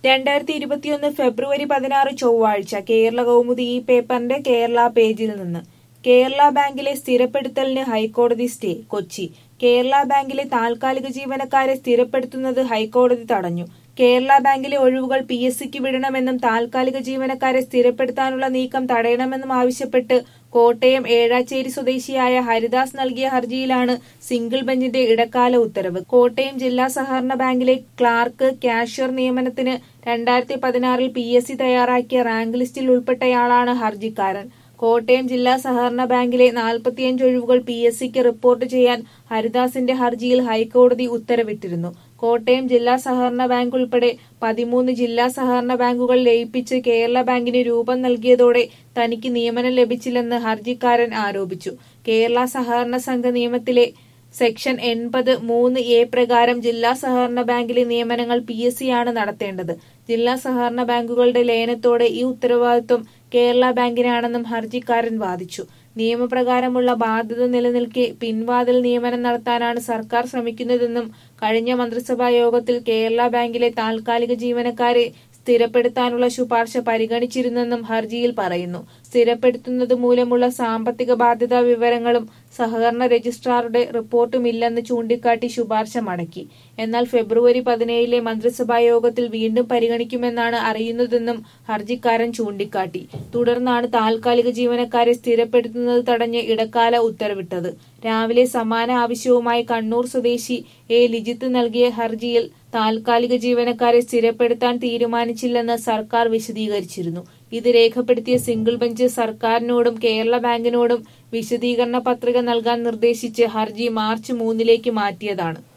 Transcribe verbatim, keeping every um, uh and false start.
രണ്ടായിരത്തി ഇരുപത്തിയൊന്ന് ഫെബ്രുവരി പതിനാറ് ചൊവ്വാഴ്ച കേരള കൗമുദി ഈ പേപ്പറിന്റെ കേരള പേജിൽ നിന്ന് കേരള ബാങ്കിലെ സ്ഥിരപ്പെടുത്തലിന് ഹൈക്കോടതി സ്റ്റേ കൊച്ചി. കേരള ബാങ്കിലെ താൽക്കാലിക ജീവനക്കാരെ സ്ഥിരപ്പെടുത്തുന്നത് ഹൈക്കോടതി തടഞ്ഞു. കേരള ബാങ്കിലെ ഒഴിവുകൾ പി എസ് സിക്ക് വിടണമെന്നും താൽക്കാലിക ജീവനക്കാരെ സ്ഥിരപ്പെടുത്താനുള്ള നീക്കം തടയണമെന്നും ആവശ്യപ്പെട്ട് കോട്ടയം ഏഴാച്ചേരി സ്വദേശിയായ ഹരിദാസ് നൽകിയ ഹർജിയിലാണ് സിംഗിൾ ബെഞ്ചിന്റെ ഇടക്കാല ഉത്തരവ്. കോട്ടയം ജില്ലാ സഹകരണ ബാങ്കിലെ ക്ലാർക്ക്, കാഷ്യർ നിയമനത്തിന് രണ്ടായിരത്തി പതിനാറിൽ പി എസ് സി തയ്യാറാക്കിയ റാങ്ക് ലിസ്റ്റിൽ ഉൾപ്പെട്ടയാളാണ് ഹർജിക്കാരൻ. കോട്ടയം ജില്ലാ സഹകരണ ബാങ്കിലെ നാൽപ്പത്തിയഞ്ച് ഒഴിവുകൾ പി എസ് സിക്ക് റിപ്പോർട്ട് ചെയ്യാൻ ഹരിദാസിന്റെ ഹർജിയിൽ ഹൈക്കോടതി ഉത്തരവിട്ടിരുന്നു. കോട്ടയം ജില്ലാ സഹകരണ ബാങ്ക് ഉൾപ്പെടെ പതിമൂന്ന് ജില്ലാ സഹകരണ ബാങ്കുകൾ ലയിപ്പിച്ച് കേരള ബാങ്കിന് രൂപം നൽകിയതോടെ തനിക്ക് നിയമനം ലഭിച്ചില്ലെന്ന് ഹർജിക്കാരൻ ആരോപിച്ചു. കേരള സഹകരണ സംഘ നിയമത്തിലെ സെക്ഷൻ എൺപത് മൂന്ന് എ പ്രകാരം ജില്ലാ സഹകരണ ബാങ്കിലെ നിയമനങ്ങൾ പി എസ് സി ആണ് നടത്തേണ്ടത്. ജില്ലാ സഹകരണ ബാങ്കുകളുടെ ലയനത്തോടെ ഈ ഉത്തരവാദിത്വം കേരള ബാങ്കിനാണെന്നും ഹർജിക്കാരൻ വാദിച്ചു. നിയമപ്രകാരമുള്ള ബാധ്യത നിലനിൽക്കെ പിൻവാതിൽ നിയമനം നടത്താനാണ് സർക്കാർ ശ്രമിക്കുന്നതെന്നും കഴിഞ്ഞ മന്ത്രിസഭാ യോഗത്തിൽ കേരള ബാങ്കിലെ താൽക്കാലിക ജീവനക്കാരെ സ്ഥിരപ്പെടുത്താനുള്ള ശുപാർശ പരിഗണിച്ചിരുന്നെന്നും ഹർജിയിൽ പറയുന്നു. സ്ഥിരപ്പെടുത്തുന്നത് മൂലമുള്ള സാമ്പത്തിക ബാധ്യതാ വിവരങ്ങളും സഹകരണ രജിസ്ട്രാറുടെ റിപ്പോർട്ടുമില്ലെന്ന് ചൂണ്ടിക്കാട്ടി ശുപാർശ മടക്കി. എന്നാൽ ഫെബ്രുവരി പതിനേഴിലെ മന്ത്രിസഭാ യോഗത്തിൽ വീണ്ടും പരിഗണിക്കുമെന്നാണ് അറിയുന്നതെന്നും ഹർജിക്കാരൻ ചൂണ്ടിക്കാട്ടി. തുടർന്നാണ് താൽക്കാലിക ജീവനക്കാരെ സ്ഥിരപ്പെടുത്തുന്നത് തടഞ്ഞ് ഇടക്കാല ഉത്തരവിട്ടത്. രാവിലെ സമാന ആവശ്യവുമായി കണ്ണൂർ സ്വദേശി എ ലിജിത്ത് നൽകിയ ഹർജിയിൽ താൽക്കാലിക ജീവനക്കാരെ സ്ഥിരപ്പെടുത്താൻ തീരുമാനിച്ചില്ലെന്ന് സർക്കാർ വിശദീകരിച്ചിരുന്നു. ഇത് രേഖപ്പെടുത്തിയ സിംഗിൾ ബെഞ്ച് സർക്കാരിനോടും കേരള ബാങ്കിനോടും വിശദീകരണ പത്രിക നൽകാൻ നിർദ്ദേശിച്ച് ഹർജി മാർച്ച് മൂന്നിലേക്ക് മാറ്റിയതാണ്.